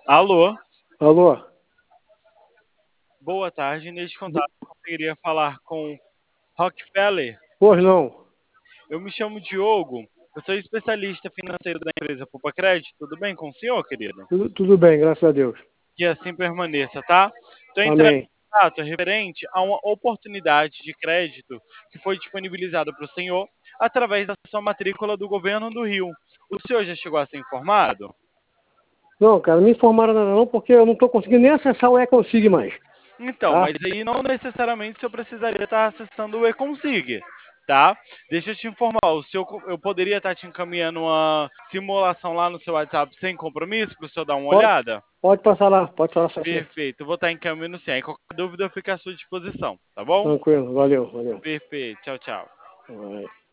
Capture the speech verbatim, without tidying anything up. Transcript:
Alô, Alô? boa tarde. Neste Bo- contato, eu conseguiria falar com Rockefeller. Pois não. Eu me chamo Diogo, eu sou especialista financeiro da empresa Poupa Crédito. Tudo bem com o senhor, querido? Tudo, tudo bem, graças a Deus. Que assim permaneça, tá? Estou entrando Amém. em contato referente a uma oportunidade de crédito que foi disponibilizada para o senhor através da sua matrícula do governo do Rio. O senhor já chegou a ser informado? Não, cara, não me informaram nada não, porque eu não estou conseguindo nem acessar o e-consig mais, Então, tá? mas aí não necessariamente o senhor precisaria estar acessando o eConsig, tá? Deixa eu te informar, o seu, eu poderia estar te encaminhando uma simulação lá no seu WhatsApp sem compromisso para o senhor dar uma Pode, olhada? pode passar lá, pode passar assim. Perfeito, eu vou estar encaminhando sim. Aí qualquer dúvida eu fico à sua disposição, tá bom? Tranquilo, valeu, valeu. Perfeito, tchau, tchau. Vai.